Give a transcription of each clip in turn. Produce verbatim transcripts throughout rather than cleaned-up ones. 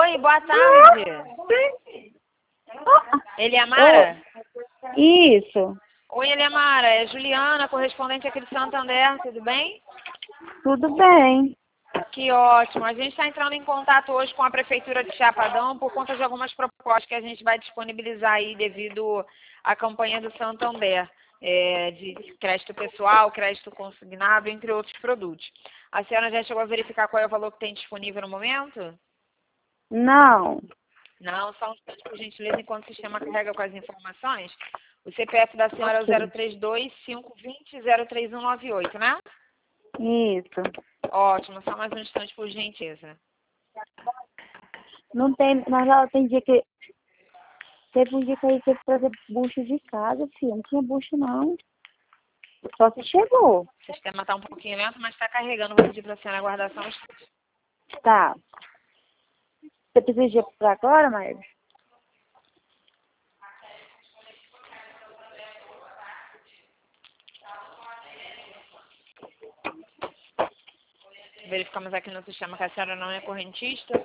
Oi, boa tarde. Eliamara? Isso. Oi, Eliamara. É Juliana, correspondente aqui do Santander. Tudo bem? Tudo bem. Que ótimo. A gente está entrando em contato hoje com a Prefeitura de Chapadão por conta de algumas propostas que a gente vai disponibilizar aí devido à campanha do Santander, é, de crédito pessoal, crédito consignado, entre outros produtos. A senhora já chegou a verificar qual é o valor que tem disponível no momento? Não. Não, só um instante, por gentileza, enquanto o sistema carrega com as informações. O C P F da senhora é o zero três dois, cinco dois zero, zero três um nove oito, né? Isso. Ótimo, só mais um instante, por gentileza. Não tem, mas ela tem dia que teve um dia que aí teve que trazer bucho de casa, filha. Não tinha bucho não. Só se chegou. O sistema está um pouquinho lento, mas está carregando. Vou pedir para a senhora aguardar só um instante. Tá. Você precisa de pra agora, Maíra? Verificamos aqui no sistema que a senhora não é correntista.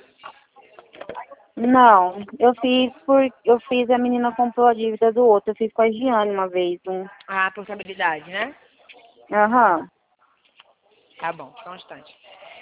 Não. Eu fiz por. Eu fiz, a menina comprou a dívida do outro. Eu fiz com a Giane uma vez. Um. Ah, portabilidade, né? Aham. Tá bom, só um instante.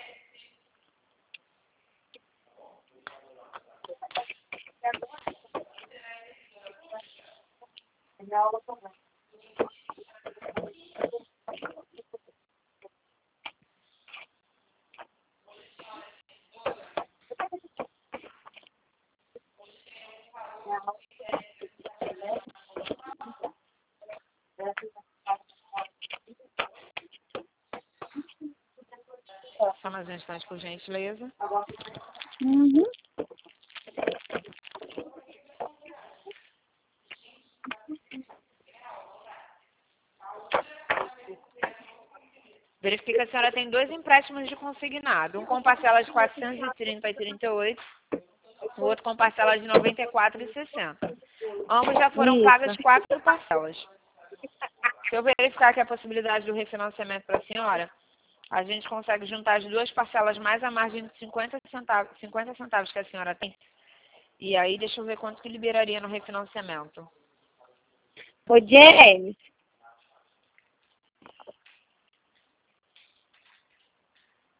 Só mais um instante, por gentileza. Uhum. Verifique que a senhora tem dois empréstimos de consignado. Um com parcela de quatrocentos e trinta e trinta e oito, o outro com parcela de noventa e quatro e sessenta. Ambos já foram pagas Isso. quatro parcelas. Se eu verificar que a possibilidade do refinanciamento para a senhora, a gente consegue juntar as duas parcelas mais a margem de cinquenta centavos, cinquenta centavos que a senhora tem. E aí, deixa eu ver quanto que liberaria no refinanciamento. Ô, James.